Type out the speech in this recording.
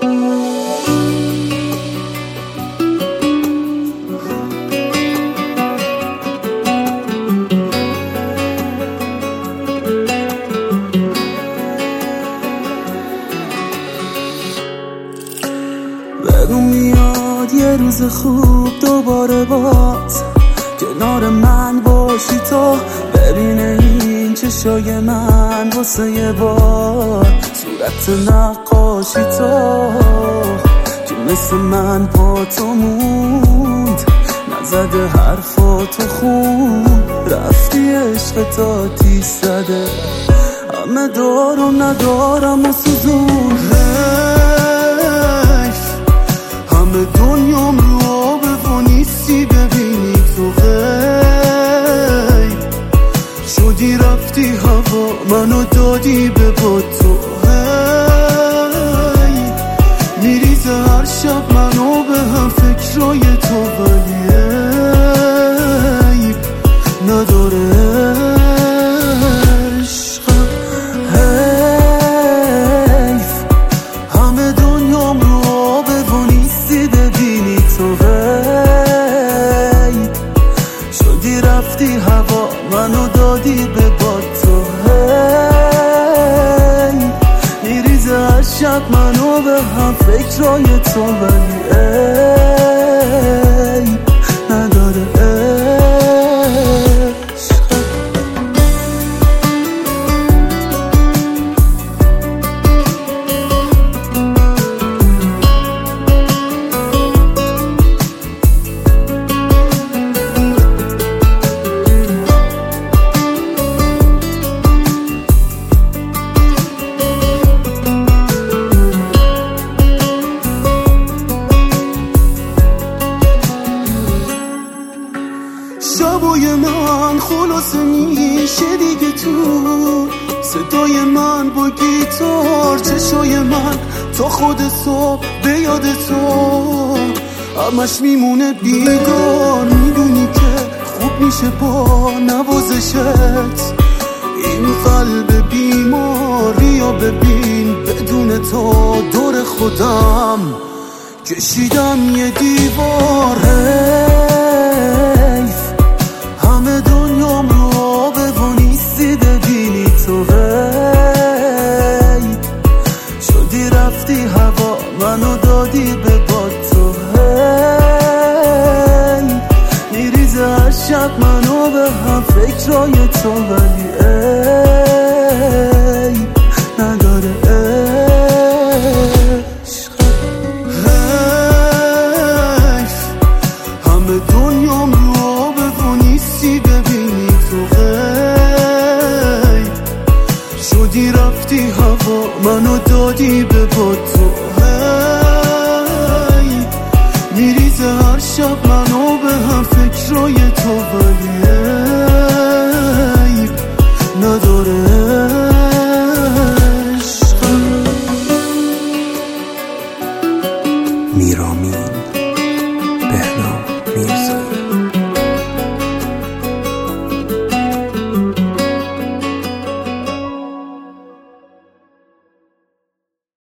بگو میاد یه روز خوب دوباره باز کنار من باشی تو، ببینه این چشای من واسه یه بار صورت نقاشی تو که مثل من با تو موند، نزده حرفاتو خون، رفتی عشق تا تیز زده، همه دارم ندارم و سوزون، همه دنیام رو آبه و نیستی، ببینی تو غیب شدی، رفتی هوا منو دادی به با تو، میریزه هر شب منو به هم فکرای تو، ولی عیب نداره عشقم، حیف همه دنیام رو آبه و نیستی، ببینی تو غیب شدی، رفتی هوا منو دادی به با تو، میریزه هر شب منو به هم فکرای تو، ولی عیب نداره شبای من خلاصه میشه دیگه تو، صدای من با گیتار، چشای من تا خود صبح به یاد تو، همش میمونه بیگار، میدونی که خوب میشه با نوازشت، این قلب بیماری رو ببین، بدون تو دور خودم کشیدم یه دیوار، همه دنیام رو آبه و نیستی، ببینی تو غیب شدی، رفتی هوا منو دادی به با تو، میریزه هر شب منو به هم فکرای تو، ولی عیب نداره عشقم، حیف همه دنیام رو آبه و نیستی، ببینی تو غیب شدی، رفتی هوا منو دادی به با تو، میریزه هر شب منو به هم